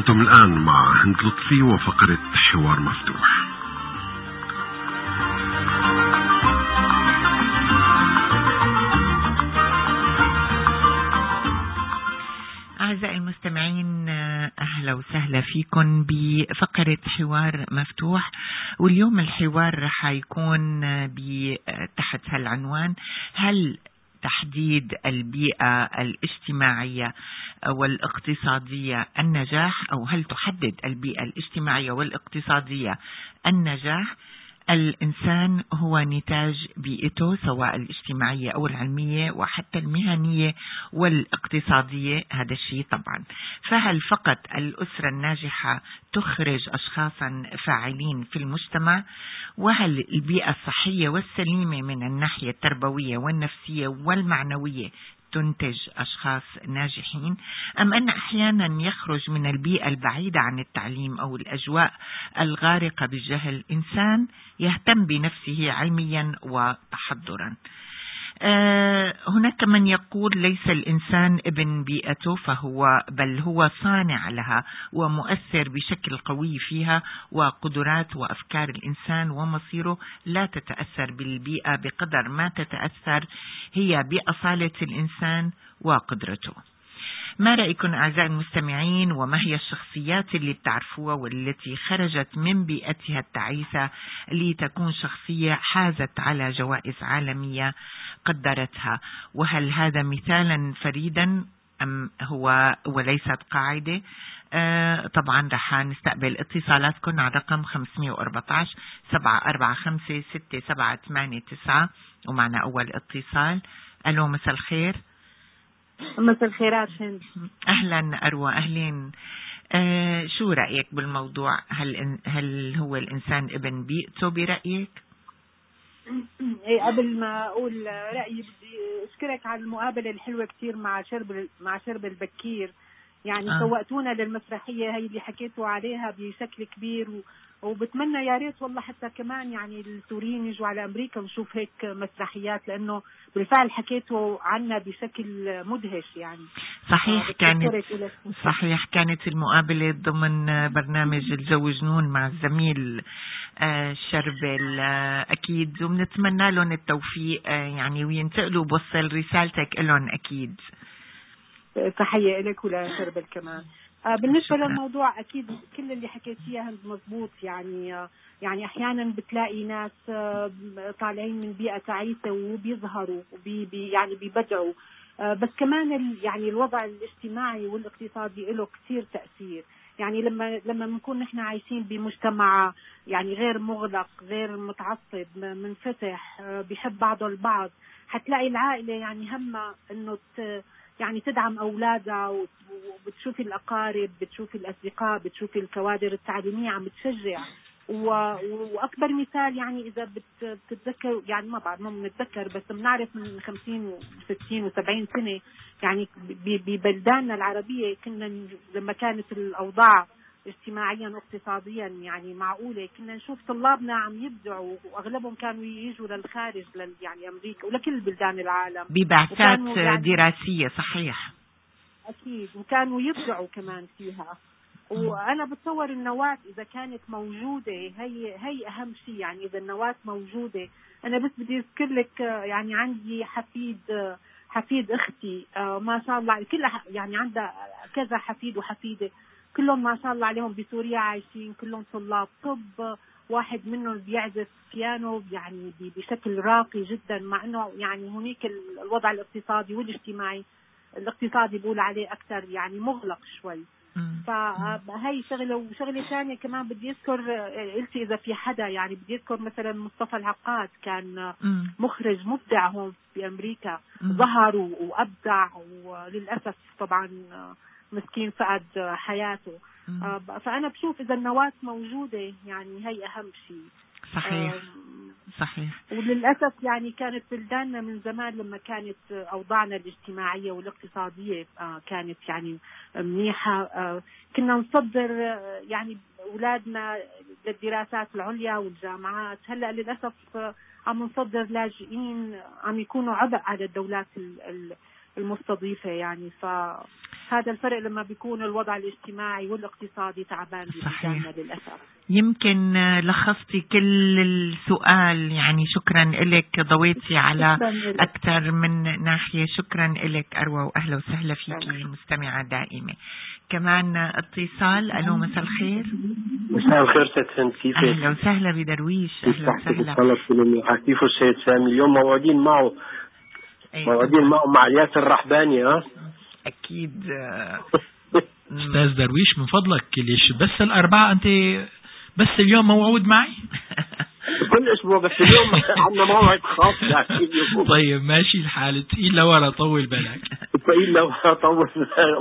أنتم الآن مع هند لطفي وفقرة حوار مفتوح. أعزائي المستمعين، أهلا وسهلا فيكم بفقرة حوار مفتوح. واليوم الحوار رح يكون تحت هالعنوان: هل تحديد البيئة الاجتماعية والاقتصادية النجاح، أو هل تحدد البيئة الاجتماعية والاقتصادية النجاح؟ الإنسان هو نتاج بيئته، سواء الاجتماعية أو العلمية وحتى المهنية والاقتصادية. هذا الشيء طبعا. فهل فقط الأسرة الناجحة تخرج أشخاصا فاعلين في المجتمع؟ وهل البيئة الصحية والسليمة من الناحية التربوية والنفسية والمعنوية تنتج أشخاص ناجحين؟ أم أن أحيانا يخرج من البيئة البعيدة عن التعليم أو الأجواء الغارقة بالجهل إنسان يهتم بنفسه علميا وتحضرا؟ هناك من يقول ليس الإنسان ابن بيئته بل هو صانع لها ومؤثر بشكل قوي فيها، وقدرات وأفكار الإنسان ومصيره لا تتأثر بالبيئة بقدر ما تتأثر هي بأصالة الإنسان وقدرته. ما رأيكم أعزائي المستمعين؟ وما هي الشخصيات اللي بتعرفوها والتي خرجت من بيئتها التعيسة لتكون شخصية حازت على جوائز عالمية قدرتها؟ وهل هذا مثالا فريدا أم هو وليست قاعدة؟ طبعا رح نستقبل اتصالاتكم على رقم 514-745-6789. ومعنا أول اتصال. ألو، مساء الخير. مساء الخيرات هند. أهلا أروى، أهلين. شو رأيك بالموضوع؟ هل هو الإنسان ابن بيئته برأيك؟ قبل ما أقول رأيي بدي أشكرك على المقابلة الحلوة كتير مع شرب البكير. يعني سوقتونا للمسرحية هي اللي حكيتوا عليها بشكل كبير، وبتمنى يا ريت والله حتى كمان يعني السوريين يجوا على أمريكا ونشوف هيك مسرحيات، لأنه بالفعل حكيتوا عنا بشكل مدهش. يعني صحيح كانت المقابلة ضمن برنامج الجو جنون مع الزميل شربل أكيد، وبنتمنى لهم التوفيق يعني وينتقلوا بوصل رسالتك لهم أكيد. تحية لك ولا شربل كمان. بالنسبة للموضوع أكيد كل اللي حكيتيه هند مضبوط. يعني أحيانا بتلاقي ناس طالعين من بيئة تعيسة وبيظهروا يعني بيبدعوا، بس كمان يعني الوضع الاجتماعي والاقتصادي له كثير تأثير. يعني لما بنكون نحن عايشين بمجتمع يعني غير مغلق، غير متعصب، منفتح، بيحب بعضه البعض، حتلاقي العائلة يعني همها إنه يعني تدعم أولادها، وبتشوفي الأقارب، بتشوفي الأصدقاء، بتشوفي الكوادر التعليمية عم بتشجع. وأكبر مثال يعني إذا بتتذكر، يعني ما بعد ما بنتذكر بس بنعرف من 50 و60 و70 سنة يعني ببلداننا العربية كنا لما كانت الأوضاع اجتماعيا واقتصاديا يعني معقولة، كنا نشوف طلابنا عم يبدعوا، وأغلبهم كانوا يجوا للخارج يعني أمريكا ولكل بلدان العالم ببعثات يعني دراسية. صحيح أكيد، وكانوا يبدعوا كمان فيها. وأنا بتصور النواة إذا كانت موجودة هي أهم شيء. يعني إذا النواة موجودة، أنا بس بدي أذكر لك يعني عندي حفيد أختي ما شاء الله كلها يعني عندها كذا حفيد وحفيدة، كلهم ما شاء الله عليهم بسوريا عايشين، كلهم طلاب طب. واحد منهم بيعزف بيانو يعني بشكل راقي جدا، مع انه يعني هناك الوضع الاقتصادي والاجتماعي، الاقتصادي بقول عليه اكثر يعني مغلق شوي. فهي شغله. وشغله ثانيه كمان بدي اذكر، قلتي اذا في حدا يعني بدي اذكر مثلا مصطفى العقاد، كان مخرج مبدع هون في امريكا، ظهر وابدع، وللاسف طبعا مسكين فقد حياته. فأنا بشوف إذا النواة موجودة يعني هي أهم شيء. صحيح. وللأسف يعني كانت بلداننا من زمان لما كانت أوضاعنا الاجتماعية والاقتصادية كانت يعني منيحة، كنا نصدر يعني أولادنا للدراسات العليا والجامعات. هلأ للأسف عم نصدر لاجئين عم يكونوا عبء على الدولات المستضيفة. يعني هذا الفرق لما بيكون الوضع الاجتماعي والاقتصادي تعبان ببلداننا للأسف. يمكن لخصتي كل السؤال، يعني شكرا لك، ضويتي على أكثر من ناحية. شكرا لك أروى، وأهلا وسهلا فيكي مستمعة دائمة. كمان اتصال. ألو، مساء الخير. مساء الخير ست هند، كيفك؟ أهلا وسهلا بدرويش. أهلا وسهلا. كيف السيد سامي؟ اليوم موعدين معه مع ياسر الرحباني. أكيد. أستاذ درويش من فضلك، ليش بس الأربعة؟ أنت بس اليوم موعود معي؟ كل أسبوع، بس اليوم عندنا موعد خاص. طيب ماشي الحال. تقيل لورا، طول بالك. تقيل لورا، طول.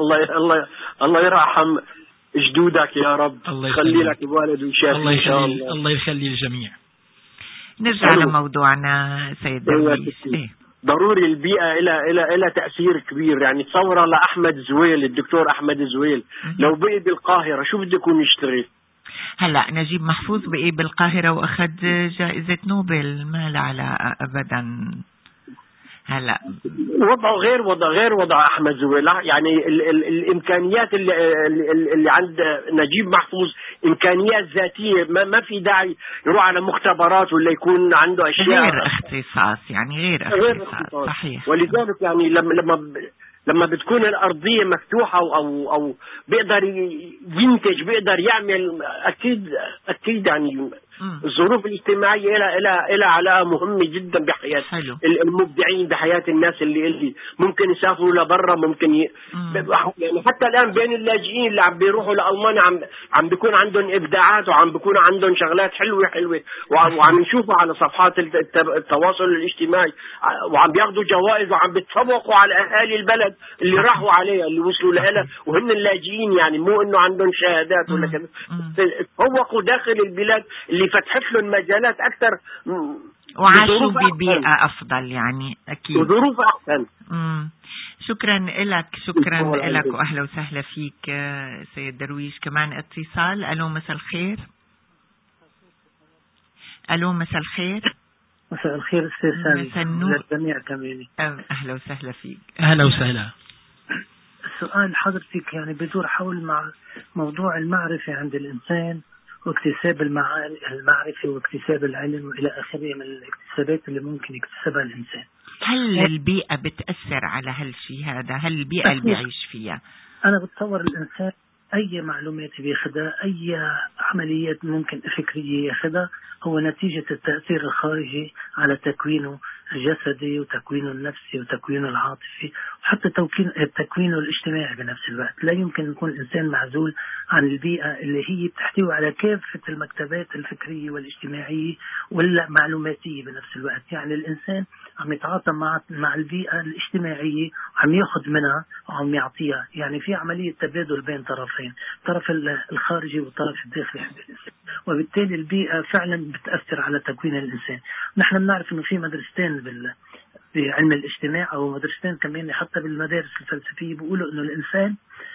الله يرحم جدودك يا رب. الله يخلي لك الوالد والشافي إن شاء الله. الله يخلي الجميع. نرجع لموضوعنا سيد درويش. ضروري البيئة إلى تأثير كبير. يعني تصورة لأحمد زويل، الدكتور أحمد زويل لو بقي بالقاهرة شو بده يكون يشتغل؟ هلا نجيب محفوظ بقي بالقاهرة وأخذ جائزة نوبل، ما له علاقة أبدا. هلا وضعه غير وضع أحمد زويل. يعني الإمكانيات اللي عند نجيب محفوظ إمكانيات ذاتية، ما في داعي يروح على مختبرات ولا يكون عنده أشياء غير اختصاص. يعني غير اختصاص. صحيح. ولذلك يعني لما بتكون الأرضية مفتوحة أو بيقدر ينتج، بيقدر يعمل، أكيد يعني الظروف الاجتماعية إلى علاقة مهمة جدا بحياة المبدعين، بحياة الناس اللي ممكن يسافروا لبرا، ممكن يعني حتى الآن بين اللاجئين اللي عم بيروحوا لألمانيا عم بيكون عندهم إبداعات، وعم بيكون عندهم شغلات حلوة وعم نشوفها على صفحات التواصل الاجتماعي، وعم بياخدوا جوائز، وعم بيتفوقوا على أهالي البلد اللي راحوا عليها، اللي وصلوا لها وهن اللاجئين. يعني مو إنه عندهم شهادات ولا كذا، تفوقوا داخل البلاد اللي فتحت لهم مجالات أكثر وعاشوا ببيئة أفضل. يعني أكيد وظروف أحسن. شكرا لك وأهلا وسهلا فيك سيد درويش. كمان اتصال. ألو، مساء الخير. مساء الخير أستاذ سامي. مساء النور للجميع كمان. أهلا وسهلا فيك. أهلا وسهلا. السؤال حضرتك يعني بدور حول مع موضوع المعرفة عند الإنسان، واكتساب المعرفة واكتساب العلم وإلى آخره من الاكتسابات اللي ممكن يكتسبها الإنسان. هل البيئة بتأثر على هالشيء هذا؟ هل البيئة اللي بيعيش فيها؟ أنا بتصور الإنسان أي معلومات بياخدها، أي عمليات ممكن فكرية ياخدها، هو نتيجة التأثير الخارجي على تكوينه الجسدي وتكوينه النفسي وتكوينه العاطفي، وحتى تكوينه الاجتماعي بنفس الوقت. لا يمكن يكون الإنسان معزول عن البيئة اللي هي بتحتوي على كافة المكتبات الفكرية والاجتماعية والمعلوماتية بنفس الوقت. يعني الإنسان عم يتعاطى مع البيئة الاجتماعية، وعم ياخذ منها وعم يعطيها. يعني في عملية تبادل بين طرفين، الطرف الخارجي والطرف الداخلي، وبالتالي البيئة فعلا بتأثر على تكوين الإنسان. نحن بنعرف إنه في مدرستين بعلم الاجتماع، أو مدرستين كمان حتى بالمدارس الفلسفية، بيقولوا إنه الإنسان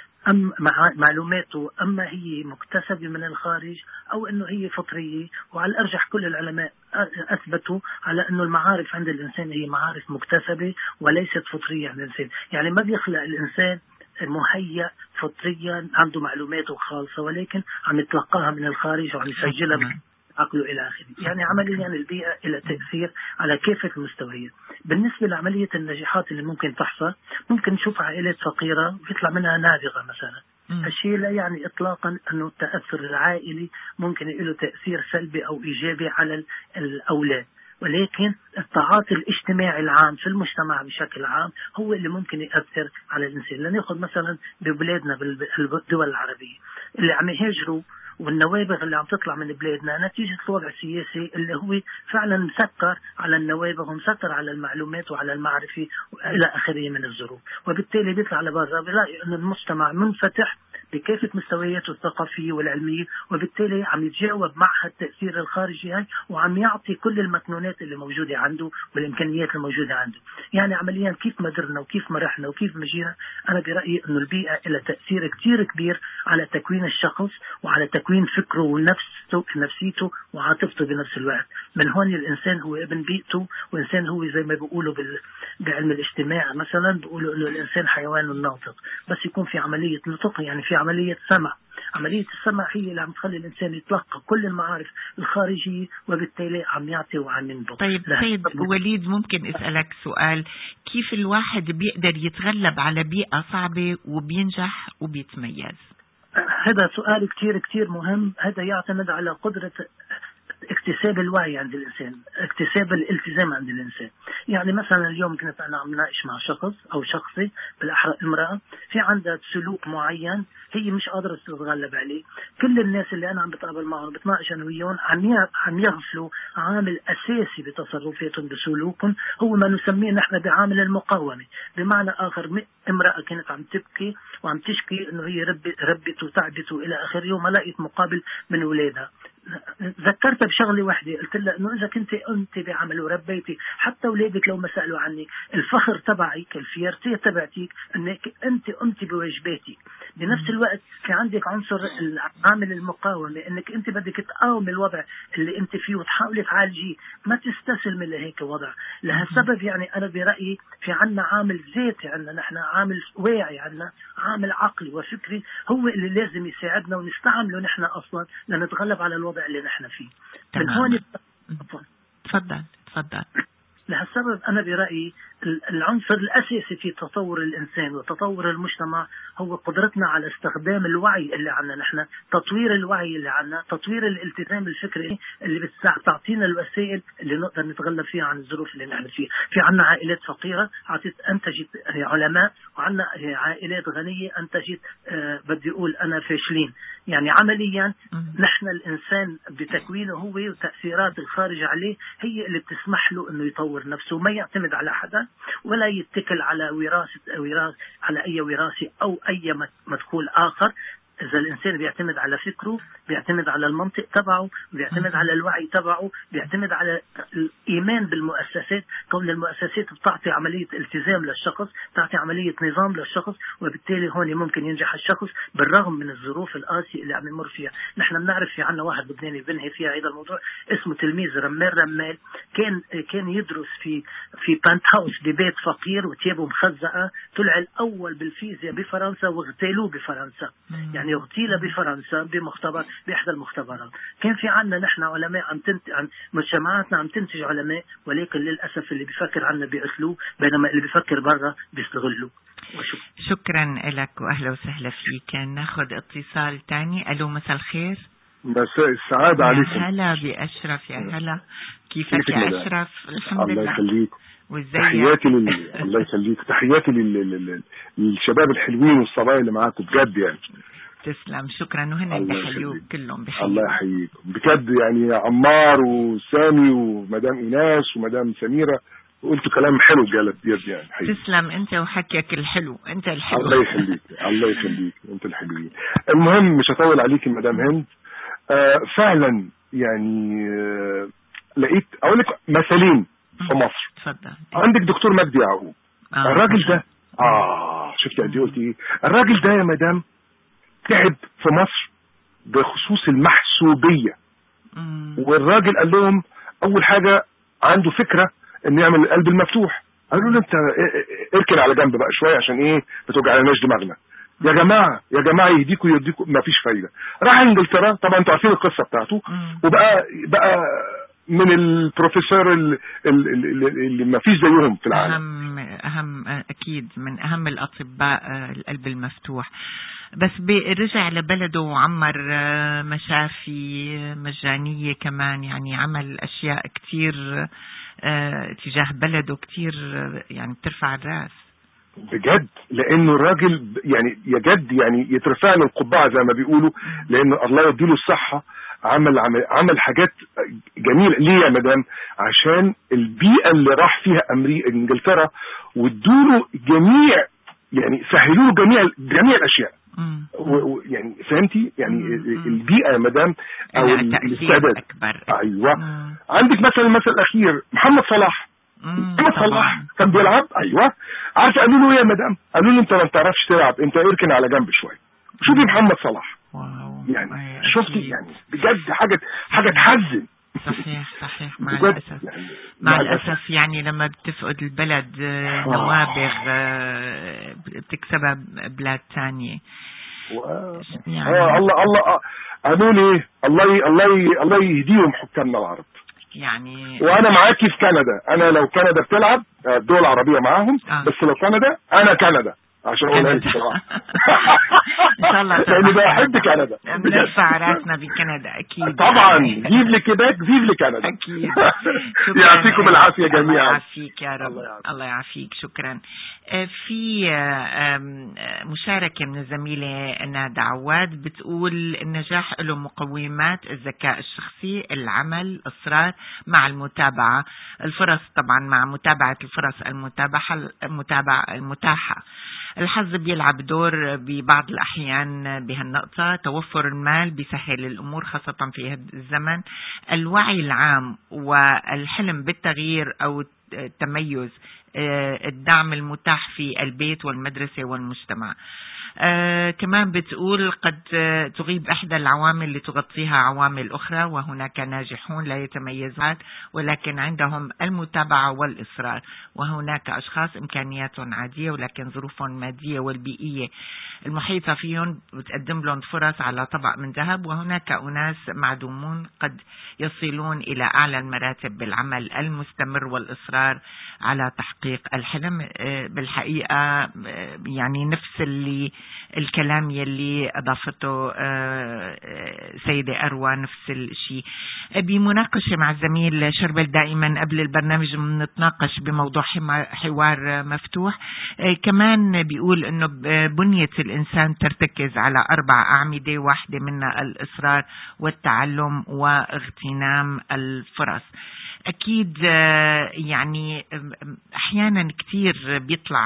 معلوماته أما هي مكتسبة من الخارج أو أنه هي فطرية. وعلى الأرجح كل العلماء أثبتوا على أنه المعارف عند الإنسان هي معارف مكتسبة وليست فطرية عند الإنسان. يعني ما بيخلق الإنسان مهيأ فطريا عنده معلوماته خالصة، ولكن عم يتلقاها من الخارج وعم يسجلها عقله إلى آخره. يعني عمليا البيئة إلى تأثير على كافة المستويات. بالنسبة لعملية النجاحات اللي ممكن تحصل، ممكن نشوف عائلات فقيرة ويطلع منها نابغة مثلا. الشيء لا يعني إطلاقا أنه التأثر العائلي ممكن له تأثير سلبي أو إيجابي على الأولاد، ولكن التعاطي الاجتماعي العام في المجتمع بشكل عام هو اللي ممكن يأثر على الإنسان. لنأخذ مثلا ببلادنا بالدول العربية اللي عم يهاجروا، والنوابغ اللي عم تطلع من بلادنا نتيجة الوضع السياسي اللي هو فعلا مسكر على النوابغ ومسكر على المعلومات وعلى المعرفة إلى آخره من الظروف. وبالتالي بيطلع لبرا بلاقي أن المجتمع منفتح بكافة مستوياته الثقافية والعلمية، وبالتالي عم يتجاوب مع التأثير الخارجي هاي، وعم يعطي كل المكنونات اللي موجودة عنده والإمكانيات الموجودة عنده. يعني عمليا كيف ما درنا وكيف ما رحنا وكيف ما جينا، أنا برأيي أنه البيئة لها تأثير كتير كبير على تكوين الشخص وعلى تكوين فكره ونفس نفسيته وعاطفته بنفس الوقت. من هون الإنسان هو ابن بيئته، وإنسان هو زي ما بيقولوا بعلم الاجتماع مثلا بيقولوا إنه الإنسان حيوان ناطق، بس يكون في عملية نطق، يعني في عملية سمع. عملية السمع هي اللي عم تخلي الإنسان يتلقى كل المعارف الخارجية، وبالتالي عم يعطي وعم ينبض. طيب سيد وليد، ممكن أسألك سؤال؟ كيف الواحد بيقدر يتغلب على بيئة صعبة وبينجح وبيتميز؟ هذا سؤال كتير كتير مهم. هذا يعتمد على قدرة اكتساب الوعي عند الإنسان، اكتساب الالتزام عند الإنسان. يعني مثلا اليوم كنت أنا عم ناقش مع شخص أو شخصي، بالأحرى امرأة، في عندها سلوك معين هي مش قادرة تتغلب عليه. كل الناس اللي أنا عم بتقابل معهم بتناقش أنا وياهم عم يغفلوا عامل أساسي بتصرفاتهم بسلوكهم، هو ما نسميه نحن بعامل المقاومة. بمعنى آخر، امرأة كانت عم تبكي وعم تشكي إنه هي ربت وتعبت وإلى آخره، وما لقيت مقابل من أولادها. ذكرتها بشغلة واحدة، قلت لها إنه إذا كنت أنت بعمل وربيتي حتى أولادك لو ما سألوا عنك، الفخر تبعك، الفيرتي تبعتك إنك أنت قمتي بواجباتك. بنفس الوقت في عندك عنصر عامل المقاومة، إنك أنت بدك تقاوم الوضع اللي أنت فيه وتحاولي تعالجيه، ما تستسلمي لهيك وضع. لهالسبب يعني أنا برأيي في عنا عامل ذاتي، عنا نحن عامل واعي، عنا عامل عقلي وفكري، هو اللي لازم يساعدنا ونستعمله نحن أصلا لنتغلب على الوضع اللي نحن فيه. من هون تفضل. لهالسبب أنا برأيي العنصر الأساسي في تطور الإنسان وتطور المجتمع هو قدرتنا على استخدام الوعي اللي عنا نحن، تطوير الوعي اللي عنا، تطوير الالتزام الفكري اللي بتعطينا الوسائل اللي نقدر نتغلب فيها عن الظروف اللي نحن فيها. في عنا عائلات فقيرة أنتجت علماء، وعنا عائلات غنية أنتجت بدي أقول أنا فاشلين. يعني عمليا نحن الإنسان بتكوينه هو وتأثيرات الخارج عليه هي اللي بتسمح له إنه يطور نفسه، ما يعتمد على حدا ولا يتكل على على أي وراثة أو أي مدخول آخر. إذا الإنسان بيعتمد على فكره، بيعتمد على المنطق تبعه، بيعتمد على الوعي تبعه، بيعتمد على الإيمان بالمؤسسات. كون المؤسسات بتعطي عملية التزام للشخص، تعطي عملية نظام للشخص، وبالتالي هون ممكن ينجح الشخص بالرغم من الظروف القاسية اللي عم يمر فيها. نحن بنعرف في عنا واحد لبناني بنهي فيها هذا الموضوع اسمه تلميذ رمال، كان يدرس في بانت هاوس ببيت فقير وتيابه مخزقة، طلع الأول بالفيزياء بفرنسا واغتالوه بفرنسا. يعني اغتيل بفرنسا بمختبر بإحدى المختبرات. كان في عنا نحن علماء عن مجتمعاتنا عم تنتج علماء، ولكن للأسف اللي بيفكر عنا بيقتلوه، بينما اللي بيفكر برا بيستغلوه. شكرا لك وأهلا وسهلا فيك. ناخذ اتصال تاني. ألو، مساء الخير. مساء السعادة عليكم. يا هلا بأشرف. يا هلا، كيفك يا أشرف؟ الحمد لله. الله يخليك. وازيك؟ تحياتي الله يخليك. تحياتي للشباب الحلوين والصبايا اللي معاكم بجد يعني. تسلم، شكرا. وهن بحيوك كلهم بحيوك. الله يحييك بجد يعني. عمار وسامي ومدام إيناس ومدام سميرة قلت كلام حلو بجد يعني حقيقي. تسلم انت وحكيك الحلو. انت الحلو. الله يخليك. الله يخليك. انت الحلوين. المهم مش هطول عليك مدام هند. فعلا يعني لقيت اقول لك مثالين في مصر. اتفضل. عندك دكتور مجدي يعقوب. الراجل ده شفت قد ايه قلت ايه. الراجل ده يا مدام تعب في مصر بخصوص المحسوبية. والراجل قال لهم اول حاجة عنده فكرة ان يعمل القلب المفتوح. قالوا له انت اركن على جنب بقى شوية عشان ايه بتوجعناش دماغنا. يا جماعة يهديكوا ما فيش فايدة. راح انجلترا، طبعا انتوا عارفين القصة بتاعته، وبقى من البروفيسور اللي ما فيش زيهم في العالم. أهم أكيد من أهم الأطباء القلب المفتوح. بس رجع لبلده وعمر مشافي مجانية كمان، يعني عمل أشياء كتير تجاه بلده كتير يعني بترفع الراس بجد. لانه الراجل يعني يجد يعني يترفع له القبعة زي ما بيقولوا، لانه الله يديله الصحة. عمل حاجات جميلة. ليه يا مدام؟ عشان البيئة اللي راح فيها انجلترا وادوله جميع يعني سهلوا له جميع الاشياء. يعني فهمتي يعني البيئة يا مدام او الاستعداد اكبر. ايوه. عندك مثلا المثل الاخير محمد صلاح. محمد صلاح كان بيلعب. ايوه. عارفه قالوا له ايه يا مدام؟ قالوا له انت ما بتعرفش تلعب، انت اركن على جنب شويه. شوفي محمد صلاح. واو. يعني شفتي يعني بجد حاجة تحزن. صحيح مع الأسف يعني مع الأسف يعني لما بتفقد البلد نوابغ بتكسبها بلاد ثانية يعني الله قالوا لي الله يهديهم حكامنا العرب يعني. وانا معاكي في كندا، انا لو كندا بتلعب الدول العربية معاهم بس لو كندا انا كندا عشان اقولها لك بصراحه ان شاء الله لاني بحب كندا بنرفع راسنا بكندا اكيد طبعا. فيف لكيباك فيف لكندا اكيد. يعطيكم العافيه جميعا. الله يعافيك يا رب. الله يعافيك. شكرا. في مشاركه من الزميله نادى عواد بتقول النجاح له مقومات: الذكاء الشخصي، العمل، الاصرار مع المتابعه، الفرص طبعا مع متابعه الفرص المتاحه. الحظ بيلعب دور ببعض الأحيان بهالنقطة. توفر المال بيسهل الأمور خاصة في هذا الزمن. الوعي العام والحلم بالتغيير أو التميز. الدعم المتاح في البيت والمدرسة والمجتمع. كمان بتقول قد تغيب إحدى العوامل لتغطيها عوامل أخرى، وهناك ناجحون لا يتميزون ولكن عندهم المتابعة والإصرار، وهناك أشخاص إمكانياتهم عادية ولكن ظروفهم المادية والبيئية المحيطة فيهم بتقدم لهم فرص على طبق من ذهب، وهناك أناس معدومون قد يصلون إلى أعلى المراتب بالعمل المستمر والإصرار على تحقيق الحلم. بالحقيقة يعني نفس الكلام يلي أضافته سيدة أروى، نفس الشيء. بمناقشة مع الزميل شربل دائما قبل البرنامج بنتناقش بموضوع حوار مفتوح. كمان بيقول أنه بنية الإنسان ترتكز على 4 أعمدة، واحدة منها الإصرار والتعلم واغتنام الفرص. أكيد يعني أحيانا كتير بيطلع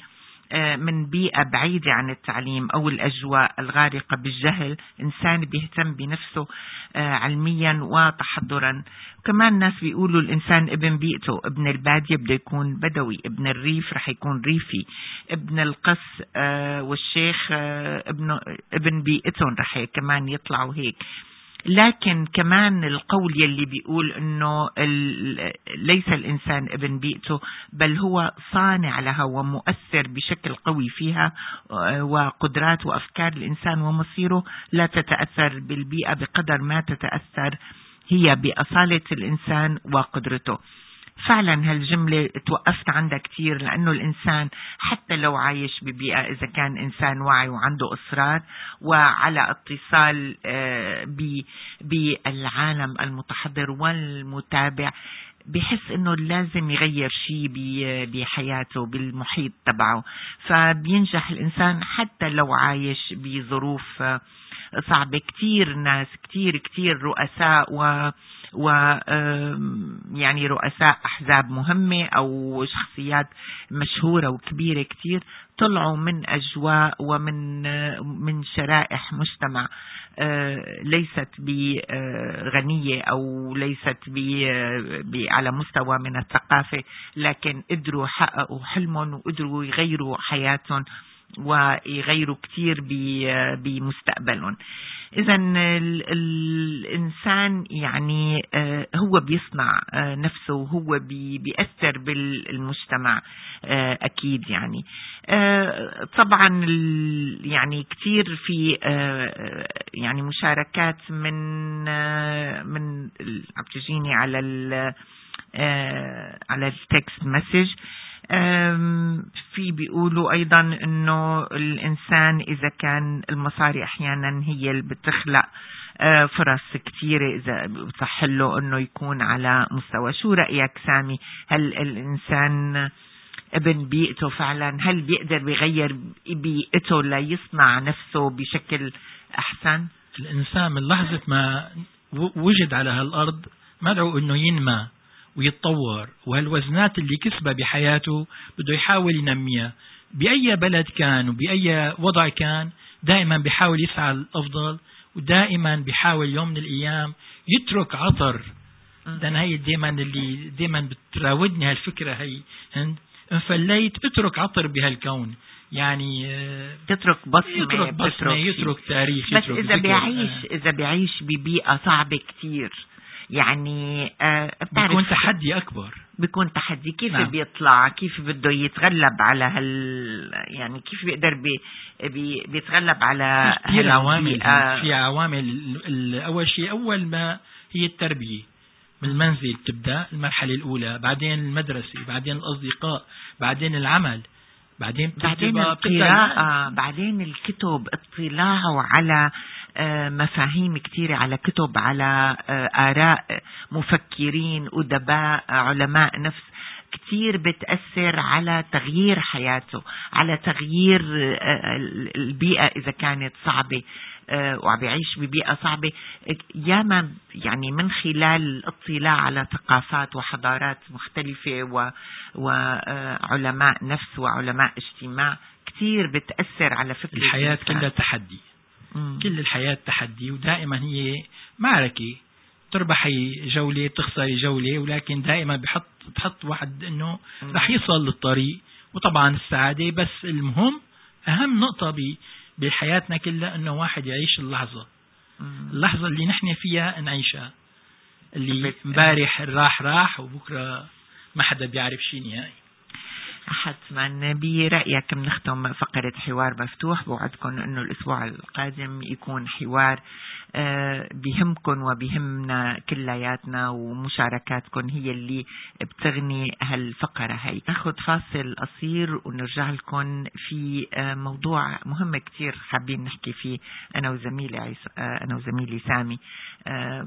من بيئة بعيدة عن التعليم أو الأجواء الغارقة بالجهل إنسان بيهتم بنفسه علميا وتحضرا. كمان ناس بيقولوا الإنسان ابن بيئته، ابن البادية بده يكون بدوي، ابن الريف رح يكون ريفي، ابن القس والشيخ ابن بيئتهم رح كمان يطلعوا هيك. لكن كمان القول يلي بيقول انه ليس الانسان ابن بيئته بل هو صانع لها ومؤثر بشكل قوي فيها، وقدرات وافكار الانسان ومصيره لا تتأثر بالبيئة بقدر ما تتأثر هي بأصالة الانسان وقدرته. فعلا هالجملة توقفت عندها كتير، لأنه الإنسان حتى لو عايش ببيئة إذا كان إنسان واعي وعنده إصرار وعلى اتصال بالعالم المتحضر والمتابع، بحس انه لازم يغير شيء بحياته بالمحيط تبعه، فبينجح الإنسان حتى لو عايش بظروف صعبة. كتير ناس كتير رؤساء يعني رؤساء أحزاب مهمة أو شخصيات مشهورة وكبيرة كتير طلعوا من أجواء ومن شرائح مجتمع ليست بغنية أو ليست على مستوى من الثقافة، لكن قدروا يحققوا حلمهم وقدروا يغيروا حياتهم ويغيروا كتير بمستقبلهم. إذا الإنسان يعني هو بيصنع نفسه وهو بيأثر بالمجتمع أكيد. يعني طبعا يعني كتير في يعني مشاركات من عم تجيني على التكست مسج. في بيقولوا أيضا أنه الإنسان إذا كان المصاري أحيانا هي اللي بتخلق فرص كتيرة إذا بتصحله أنه يكون على مستوى. شو رأيك سامي؟ هل الإنسان ابن بيئته فعلا؟ هل بيقدر بيغير بيئته ليصنع نفسه بشكل أحسن؟ الإنسان من لحظة ما وجد على هالأرض مدعو أنه ينمى ويتطور، وهالوزنات اللي كسبها بحياته بده يحاول ينميها بأي بلد كان وبأي وضع كان. دائما بيحاول يسعى الأفضل، ودائما بيحاول يوم من الأيام يترك عطر. لأن هي دائما بتراودني هالفكرة هي هند، انفليت اترك عطر بهالكون. يعني تترك بصمة، يترك تاريخ. بس إذا بيعيش ببيئة صعبة كتير، يعني بيكون تحدي أكبر، بيكون تحدي. كيف نعم. بيطلع، كيف بده يتغلب على يعني كيف بيقدر بيتغلب على عوامل. في عوامل. أول شيء، أول ما هي التربية من المنزل تبدأ المرحلة الأولى، بعدين المدرسة، بعدين الأصدقاء، بعدين العمل، بعدين القراءة، بعدين الكتب، اطلاعه على مفاهيم كثيرة، على كتب، على آراء مفكرين أدباء علماء نفس كثير بتأثر على تغيير حياته، على تغيير البيئة إذا كانت صعبة وعم يعيش ببيئة صعبة. ياما يعني من خلال الاطلاع على ثقافات وحضارات مختلفة وعلماء نفس وعلماء اجتماع كثير بتأثر على فكرة الحياة. كلها تحدي. كل الحياة تحدي، ودائما هي معركة، تربحي جولة بتخسري جولة، ولكن دائما بتحط واحد انه رح يصل للطريق. وطبعا السعادة، بس المهم اهم نقطة بحياتنا كلها انه واحد يعيش اللحظة اللي نحن فيها نعيشها، اللي امبارح راح وبكرة ما حدا بيعرف شيء نهائي. حتما. برأيك بنختم فقرة حوار مفتوح، بوعدكم انه الاسبوع القادم يكون حوار بهمكم وبهمنا كلياتنا، ومشاركاتكم هي اللي بتغني هالفقرة هاي. ناخذ فاصل قصير ونرجع لكم في موضوع مهم كتير حابين نحكي فيه أنا وزميلي سامي.